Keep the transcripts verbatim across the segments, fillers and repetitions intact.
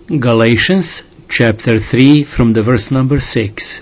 Galatians chapter three from the verse number six.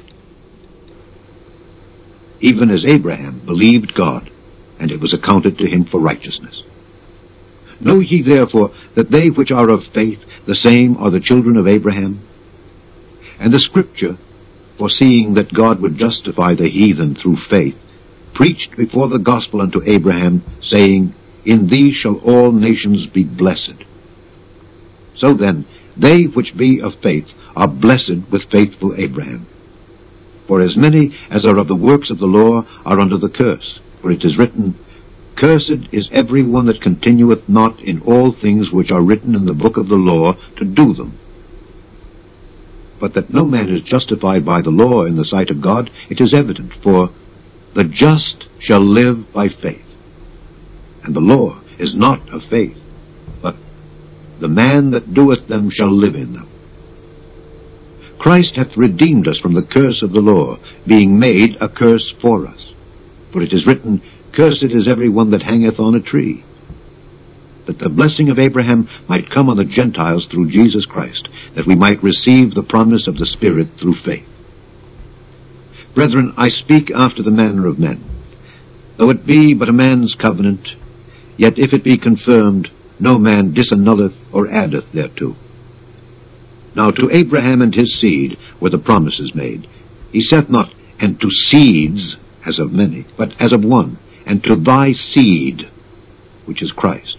Even as Abraham believed God, and it was accounted to him for righteousness. Know ye therefore that they which are of faith, the same are the children of Abraham? And the Scripture, foreseeing that God would justify the heathen through faith, preached before the gospel unto Abraham, saying, In thee shall all nations be blessed. So then, they which be of faith are blessed with faithful Abraham. For as many as are of the works of the law are under the curse. For it is written, Cursed is every one that continueth not in all things which are written in the book of the law to do them. But that no man is justified by the law in the sight of God, it is evident, for the just shall live by faith. And the law is not of faith, but the man that doeth them shall live in them. Christ hath redeemed us from the curse of the law, being made a curse for us. For it is written, Cursed is every one that hangeth on a tree, that the blessing of Abraham might come on the Gentiles through Jesus Christ, that we might receive the promise of the Spirit through faith. Brethren, I speak after the manner of men. Though it be but a man's covenant, yet if it be confirmed, no man disannulleth or addeth thereto. Now to Abraham and his seed were the promises made. He saith not, and to seeds, as of many, but as of one, and to thy seed, which is Christ.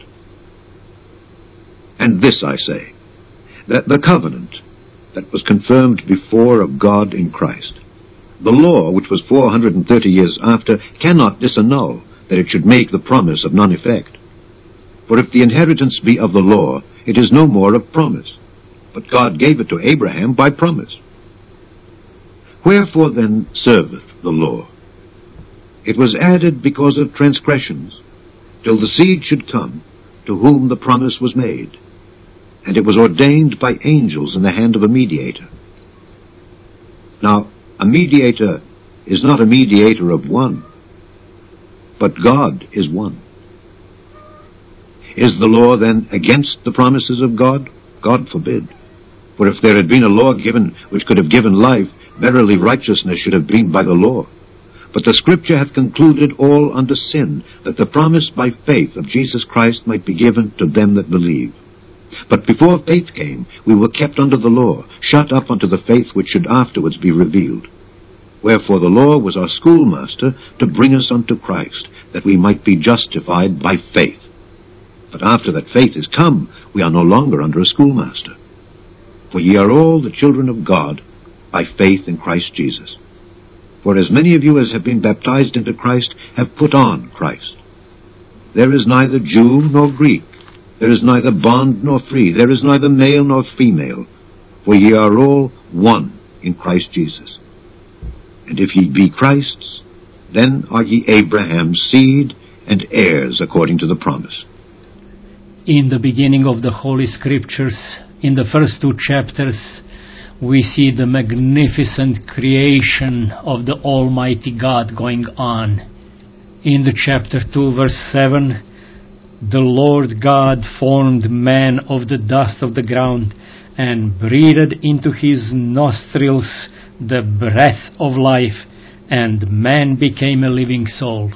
And this I say, that the covenant that was confirmed before of God in Christ, the law, which was four hundred and thirty years after, cannot disannul, that it should make the promise of none effect. For if the inheritance be of the law, it is no more of promise, but God gave it to Abraham by promise. Wherefore then serveth the law? It was added because of transgressions, till the seed should come, to whom the promise was made. And it was ordained by angels in the hand of a mediator. Now, a mediator is not a mediator of one, but God is one. Is the law then against the promises of God? God forbid. For if there had been a law given which could have given life, verily righteousness should have been by the law. But the Scripture hath concluded all unto sin, that the promise by faith of Jesus Christ might be given to them that believe. But before faith came, we were kept under the law, shut up unto the faith which should afterwards be revealed. Wherefore the law was our schoolmaster to bring us unto Christ, that we might be justified by faith. But after that faith is come, we are no longer under a schoolmaster. For ye are all the children of God by faith in Christ Jesus. For as many of you as have been baptized into Christ have put on Christ. There is neither Jew nor Greek, there is neither bond nor free, there is neither male nor female, for ye are all one in Christ Jesus. And if ye be Christ's, then are ye Abraham's seed and heirs according to the promise. In the beginning of the Holy Scriptures, in the first two chapters, we see the magnificent creation of the Almighty God going on. In the chapter two, verse seven, the Lord God formed man of the dust of the ground and breathed into his nostrils the breath of life, and man became a living soul.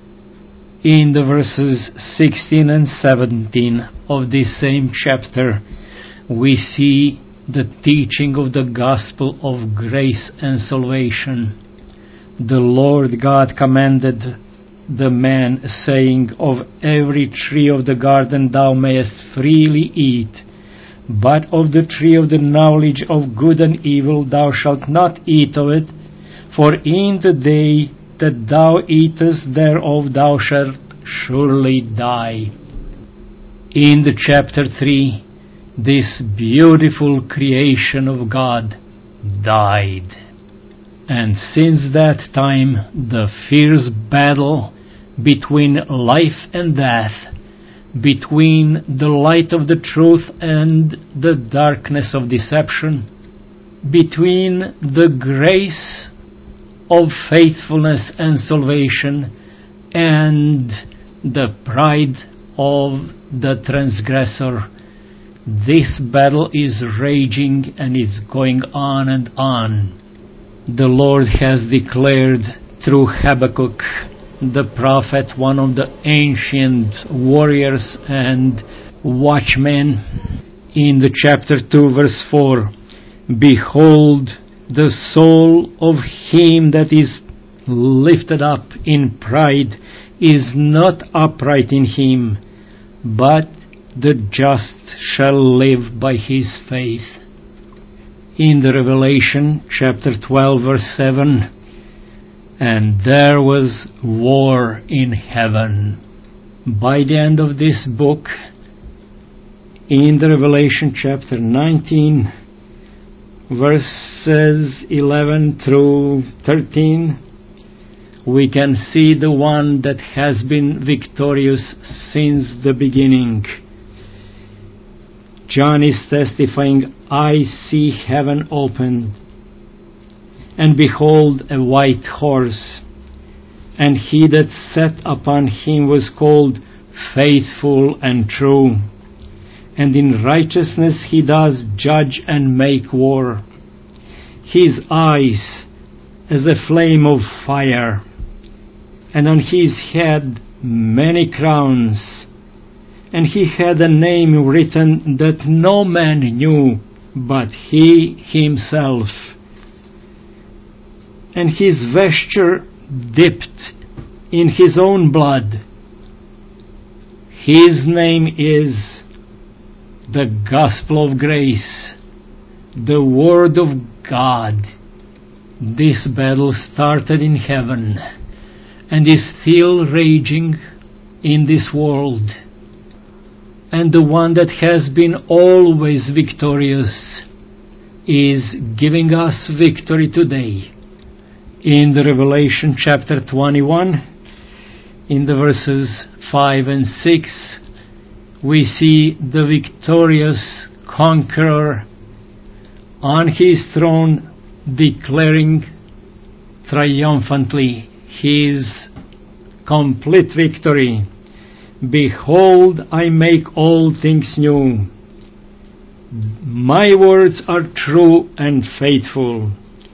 In the verses sixteen and seventeen of this same chapter, we see the teaching of the gospel of grace and salvation. The Lord God commanded the man, saying, Of every tree of the garden thou mayest freely eat, but of the tree of the knowledge of good and evil thou shalt not eat of it, for in the day that thou eatest thereof thou shalt surely die. In the chapter three, this beautiful creation of God died. And since that time, the fierce battle between life and death, between the light of the truth and the darkness of deception, between the grace of faithfulness and salvation and the pride of the transgressor, This battle is raging and is going on and on. The Lord has declared through Habakkuk, the prophet, one of the ancient warriors and watchmen, in the chapter two, verse four, "Behold, the soul of him that is lifted up in pride is not upright in him, but the just shall live by his faith." In the Revelation chapter twelve, verse seven, "And there was war in heaven." By the end of this book, in the Revelation chapter nineteen, verses eleven through thirteen, we can see the one that has been victorious since the beginning. John is testifying, "I see heaven open, and behold a white horse, and he that sat upon him was called Faithful and True, and in righteousness he does judge and make war. His eyes as a flame of fire, and on his head many crowns, and he had a name written that no man knew but he himself. And his vesture dipped in his own blood. His name is the Gospel of Grace, the Word of God." This battle started in heaven and is still raging in this world. And the one that has been always victorious is giving us victory today. In the Revelation chapter twenty-one, in the verses five and six, we see the victorious conqueror on his throne declaring triumphantly his complete victory. "Behold, I make all things new. My words are true and faithful.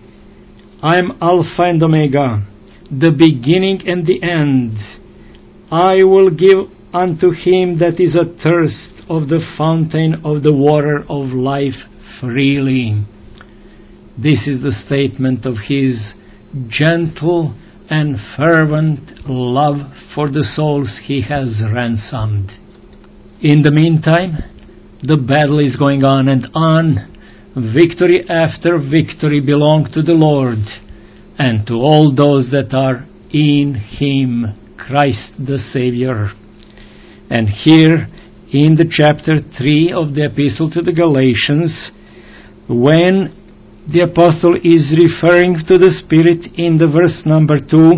I am Alpha and Omega, the beginning and the end. I will give unto him that is athirst of the fountain of the water of life freely." This is the statement of his gentle and fervent love for the souls he has ransomed. In the meantime, the battle is going on and on. Victory after victory belong to the Lord and to all those that are in him, Christ the Savior. And here in the chapter three of the Epistle to the Galatians, when the apostle is referring to the Spirit in the verse number two,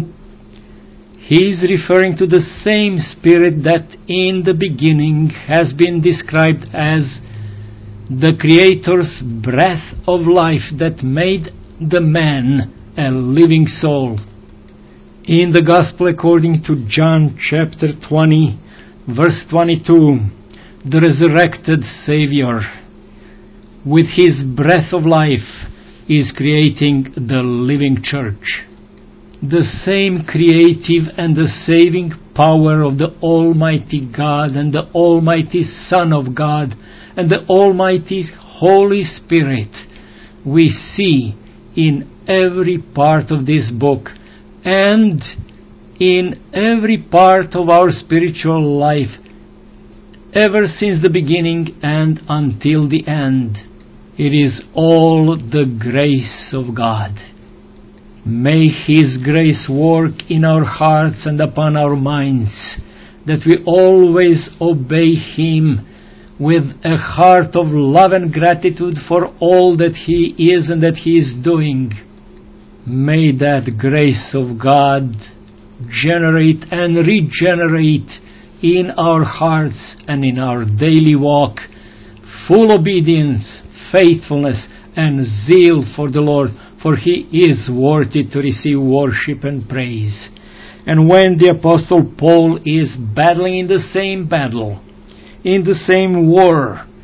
he is referring to the same Spirit that in the beginning has been described as the Creator's breath of life that made the man a living soul. In the Gospel according to John chapter twenty, verse twenty-two, the resurrected Savior, with his breath of life, is creating the living church. The same creative and the saving power of the Almighty God and the Almighty Son of God and the Almighty Holy Spirit we see in every part of this book and in every part of our spiritual life ever since the beginning and until the end. It is all the grace of God. May His grace work in our hearts and upon our minds, that we always obey Him with a heart of love and gratitude for all that He is and that He is doing. May that grace of God generate and regenerate in our hearts and in our daily walk full obedience, faithfulness and zeal for the Lord, for He is worthy to receive worship and praise. And when the Apostle Paul is battling in the same battle, in the same war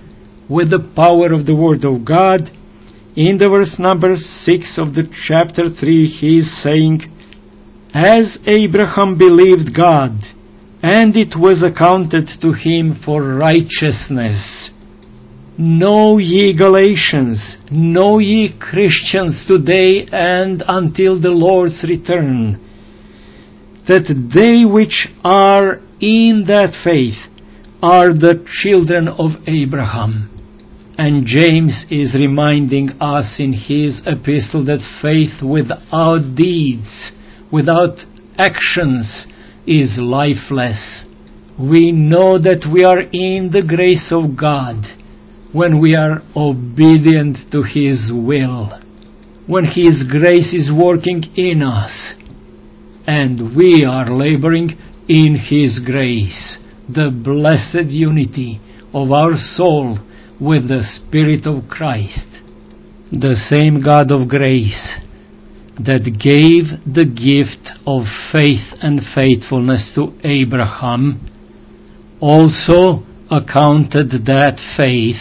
with the power of the Word of God. In the verse number six of the chapter three, he is saying, "As Abraham believed God, and it was accounted to him for righteousness." Know ye Galatians, know ye Christians today and until the Lord's return, that they which are in that faith are the children of Abraham. And James is reminding us in his epistle that faith without deeds, without actions, is lifeless. We know that we are in the grace of God when we are obedient to His will, when His grace is working in us, and we are laboring in His grace, the blessed unity of our soul with the Spirit of Christ. The same God of grace that gave the gift of faith and faithfulness to Abraham also accounted that faith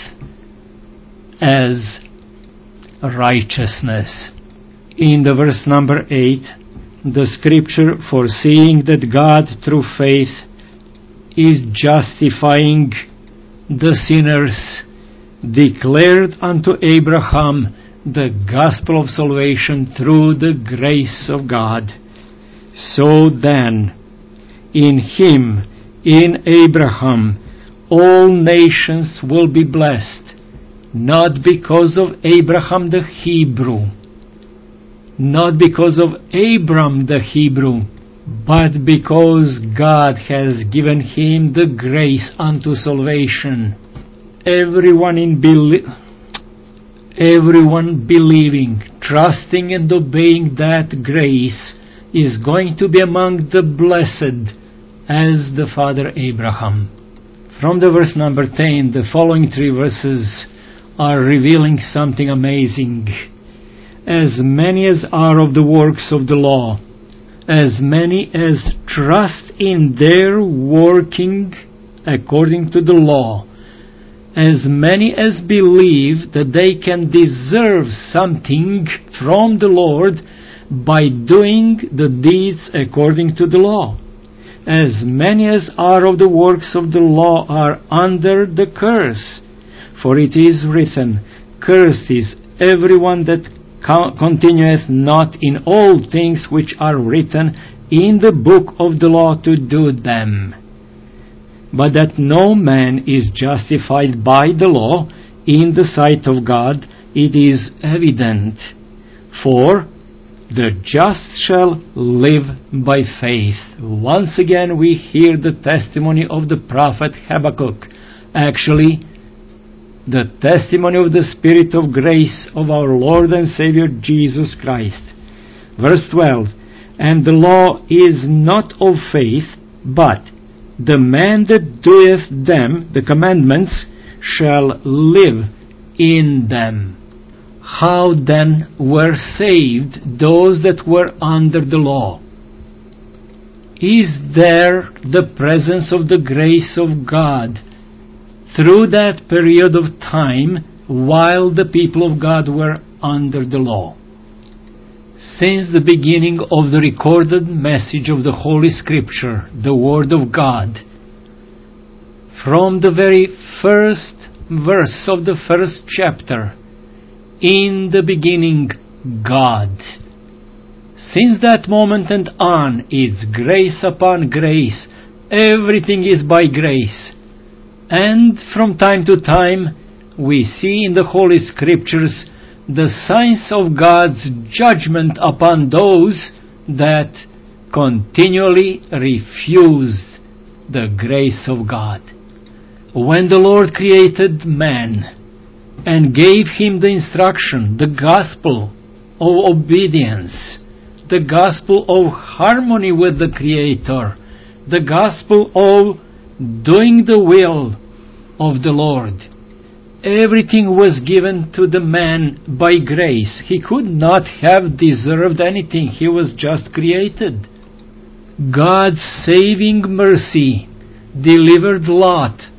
as righteousness. In the verse number eight, the scripture, foreseeing that God through faith is justifying the sinners, declared unto Abraham the gospel of salvation through the grace of God. So then, in him, in Abraham, all nations will be blessed, not because of Abraham the Hebrew, not because of Abram the Hebrew, but because God has given him the grace unto salvation. Everyone in belief, everyone believing, trusting and obeying that grace is going to be among the blessed as the father Abraham. From the verse number ten, the following three verses are revealing something amazing. As many as are of the works of the law, as many as trust in their working according to the law, as many as believe that they can deserve something from the Lord by doing the deeds according to the law, as many as are of the works of the law are under the curse. For it is written, Cursed is everyone that continueth not in all things which are written in the book of the law to do them. But that no man is justified by the law in the sight of God, it is evident. For the just shall live by faith. Once again we hear the testimony of the prophet Habakkuk. Actually, the testimony of the Spirit of grace of our Lord and Savior Jesus Christ. Verse twelve, And the law is not of faith, but the man that doeth them, the commandments, shall live in them. How then were saved those that were under the law? Is there the presence of the grace of God through that period of time while the people of God were under the law? Since the beginning of the recorded message of the Holy Scripture, the Word of God, from the very first verse of the first chapter, in the beginning, God. Since that moment and on, it's grace upon grace. Everything is by grace. And from time to time, we see in the Holy Scriptures the signs of God's judgment upon those that continually refused the grace of God. When the Lord created man and gave him the instruction, the gospel of obedience, the gospel of harmony with the Creator, the gospel of doing the will of the Lord, everything was given to the man by grace. He could not have deserved anything. He was just created. God's saving mercy delivered Lot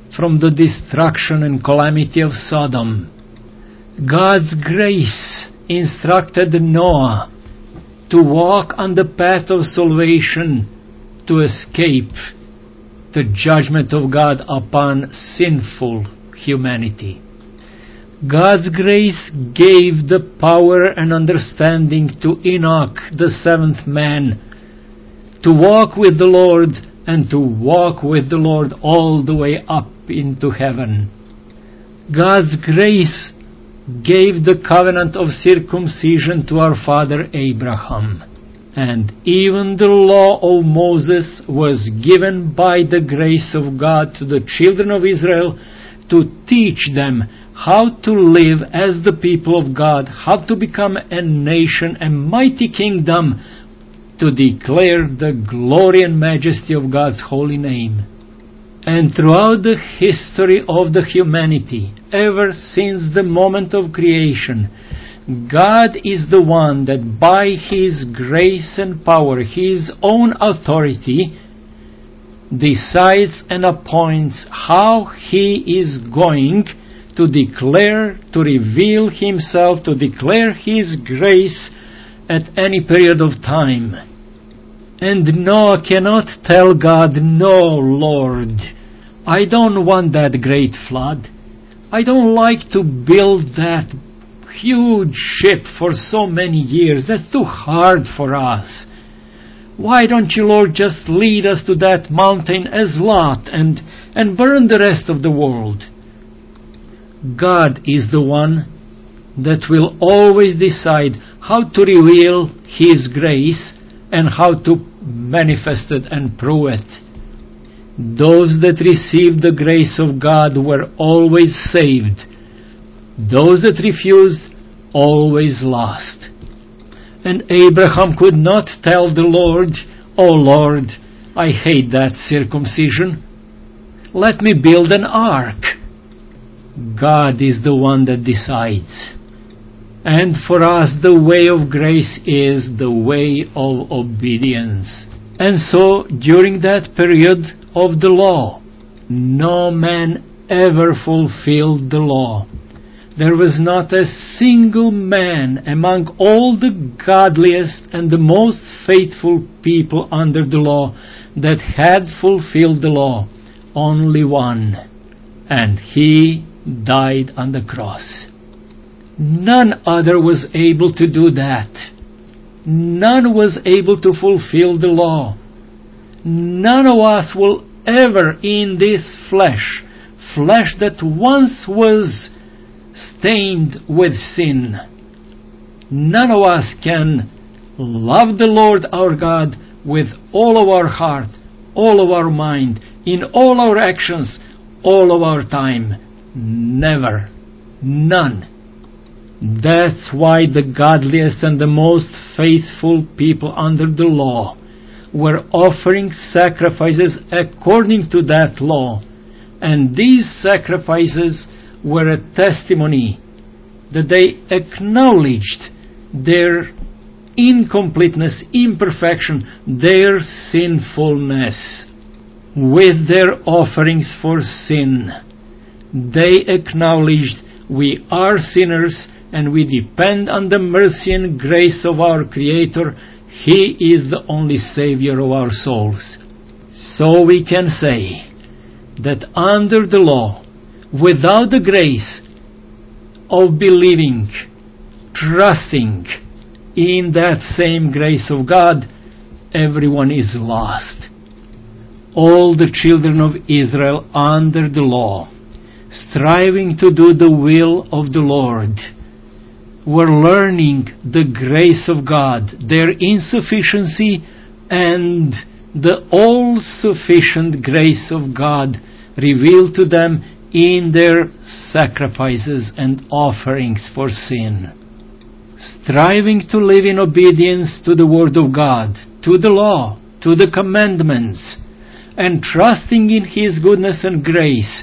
from the destruction and calamity of Sodom. God's grace instructed Noah to walk on the path of salvation to escape the judgment of God upon sinful humanity. God's grace gave the power and understanding to Enoch, the seventh man, to walk with the Lord and to walk with the Lord all the way up into heaven. God's grace gave the covenant of circumcision to our father Abraham. And even the law of Moses was given by the grace of God to the children of Israel to teach them how to live as the people of God, how to become a nation, a mighty kingdom, to declare the glory and majesty of God's holy name. And throughout the history of the humanity, ever since the moment of creation, God is the one that by His grace and power, His own authority, decides and appoints how He is going to declare, to reveal Himself, to declare His grace at any period of time. And Noah cannot tell God, "No, Lord, I don't want that great flood. I don't like to build that huge ship for so many years. That's too hard for us. Why don't you, Lord, just lead us to that mountain as Lot and, and burn the rest of the world?" God is the one that will always decide how to reveal His grace and how to manifest it and prove it. Those that received the grace of God were always saved. Those that refused, always lost. And Abraham could not tell the Lord, "Oh Lord, I hate that circumcision. Let me build an ark." God is the one that decides. And for us, the way of grace is the way of obedience. And so, during that period of the law, no man ever fulfilled the law. There was not a single man among all the godliest and the most faithful people under the law that had fulfilled the law. Only one. And he died on the cross. None other was able to do that. None was able to fulfill the law. None of us will ever in this flesh, flesh that once was stained with sin, none of us can love the Lord our God with all of our heart, all of our mind, in all our actions, all of our time. Never. None. That's why the godliest and the most faithful people under the law were offering sacrifices according to that law. And these sacrifices were a testimony that they acknowledged their incompleteness, imperfection, their sinfulness. With their offerings for sin, they acknowledged we are sinners and we depend on the mercy and grace of our Creator. He is the only Savior of our souls. So we can say that under the law, without the grace of believing, trusting in that same grace of God, everyone is lost. All the children of Israel under the law, striving to do the will of the Lord, were learning the grace of God, their insufficiency, and the all-sufficient grace of God revealed to them in their sacrifices and offerings for sin. Striving to live in obedience to the Word of God, to the law, to the commandments, and trusting in His goodness and grace.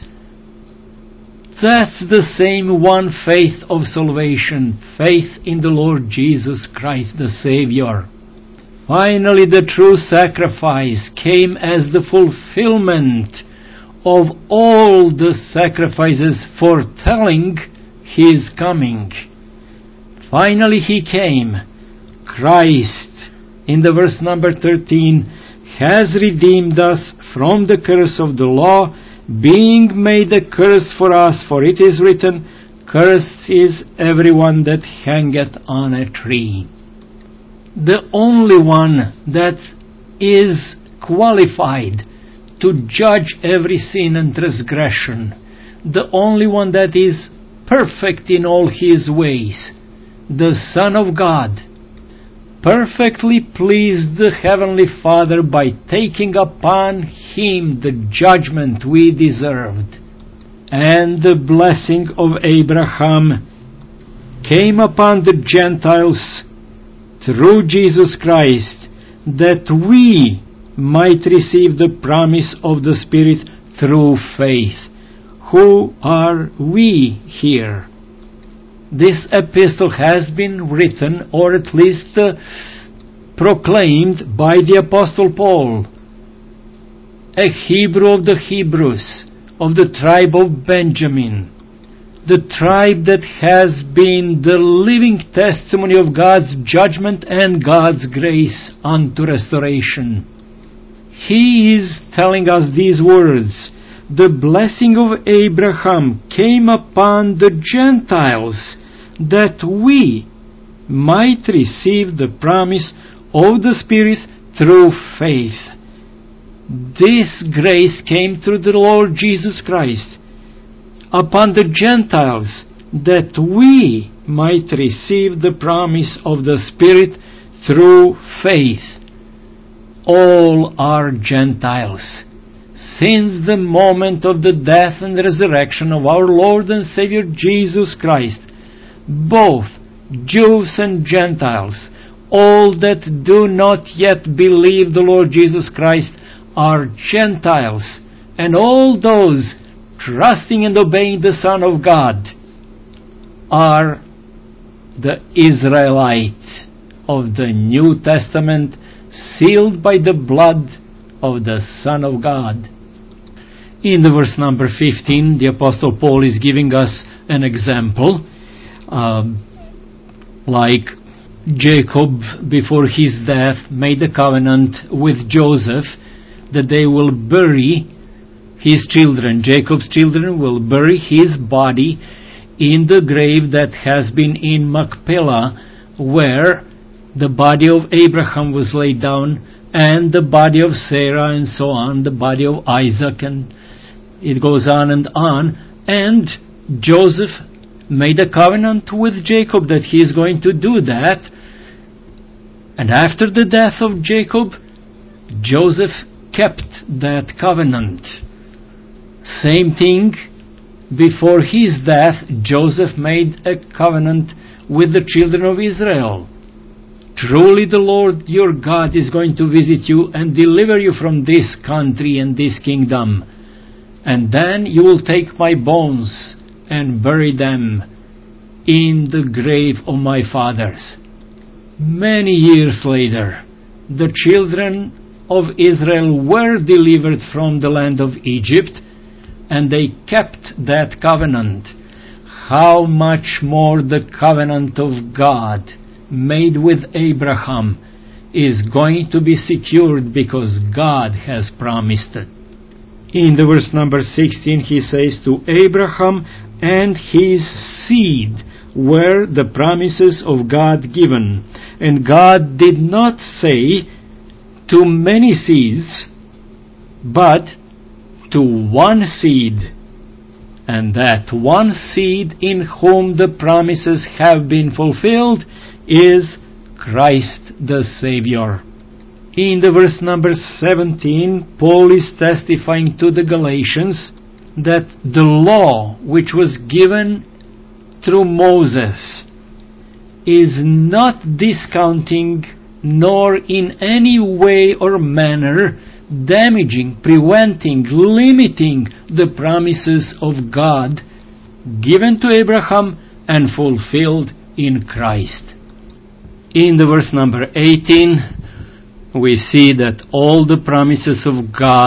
That's the same one faith of salvation, faith in the Lord Jesus Christ the Savior. Finally, the true sacrifice came as the fulfillment of all the sacrifices foretelling his coming. Finally he came. Christ, in the verse number thirteen, has redeemed us from the curse of the law, being made a curse for us, for it is written, Cursed is everyone that hangeth on a tree. The only one that is qualified to judge every sin and transgression, the only one that is perfect in all his ways, the Son of God, perfectly pleased the Heavenly Father by taking upon him the judgment we deserved. And the blessing of Abraham came upon the Gentiles through Jesus Christ, that we might receive the promise of the Spirit through faith. Who are we here? This epistle has been written, or at least uh, proclaimed, by the Apostle Paul, a Hebrew of the Hebrews, of the tribe of Benjamin, the tribe that has been the living testimony of God's judgment and God's grace unto restoration. He is telling us these words: the blessing of Abraham came upon the Gentiles, that we might receive the promise of the Spirit through faith. This grace came through the Lord Jesus Christ upon the Gentiles, that we might receive the promise of the Spirit through faith. All are Gentiles. Since the moment of the death and resurrection of our Lord and Savior Jesus Christ, both Jews and Gentiles, all that do not yet believe the Lord Jesus Christ, are Gentiles, and all those trusting and obeying the Son of God are the Israelites of the New Testament, sealed by the blood of the Son of God. In the verse number fifteen, the Apostle Paul is giving us an example, uh, like Jacob before his death made a covenant with Joseph that they will bury his children. Jacob's children will bury his body in the grave that has been in Machpelah, where the body of Abraham was laid down, and the body of Sarah, and so on, the body of Isaac, and it goes on and on. And Joseph made a covenant with Jacob that he is going to do that. And after the death of Jacob, Joseph kept that covenant. Same thing, before his death, Joseph made a covenant with the children of Israel. Truly the Lord your God is going to visit you and deliver you from this country and this kingdom. And then you will take my bones and bury them in the grave of my fathers. Many years later, the children of Israel were delivered from the land of Egypt, and they kept that covenant. How much more the covenant of God made with Abraham is going to be secured, because God has promised it. In the verse number sixteen, he says, to Abraham and his seed were the promises of God given. And God did not say to many seeds, but to one seed, and that one seed in whom the promises have been fulfilled is Christ the Savior. In the verse number seventeen, Paul is testifying to the Galatians that the law which was given through Moses is not discounting nor in any way or manner damaging, preventing, limiting the promises of God given to Abraham and fulfilled in Christ. In the verse number eighteen, we see that all the promises of God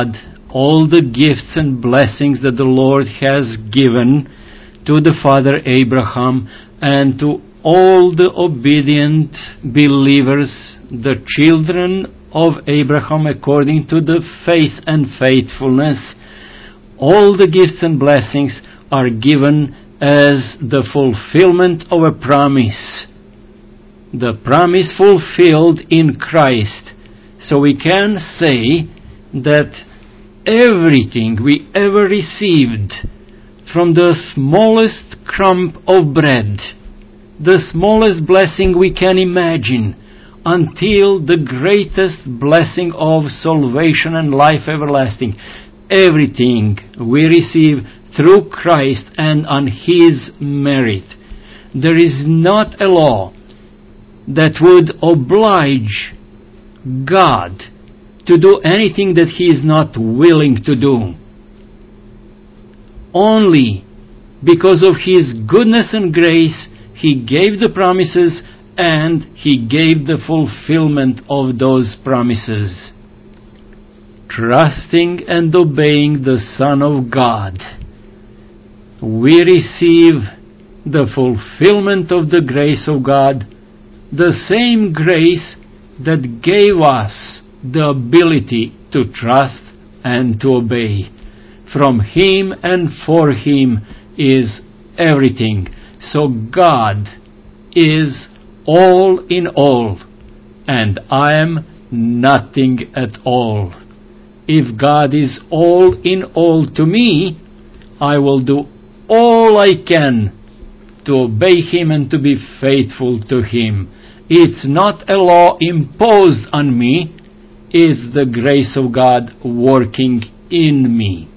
all the gifts and blessings that the Lord has given to the father Abraham and to all the obedient believers, the children of Abraham according to the faith and faithfulness, all the gifts and blessings are given as the fulfillment of a promise. The promise fulfilled in Christ. So we can say that everything we ever received, from the smallest crumb of bread, the smallest blessing we can imagine, until the greatest blessing of salvation and life everlasting, everything we receive through Christ and on His merit. There is not a law that would oblige God to do anything that He is not willing to do. Only because of His goodness and grace, He gave the promises and He gave the fulfillment of those promises. Trusting and obeying the Son of God, we receive the fulfillment of the grace of God, the same grace that gave us the ability to trust and to obey. From Him and for Him is everything. So God is all in all, and I am nothing at all. If God is all in all to me, I will do all I can to obey Him and to be faithful to Him. It's not a law imposed on me, it's the grace of God working in me.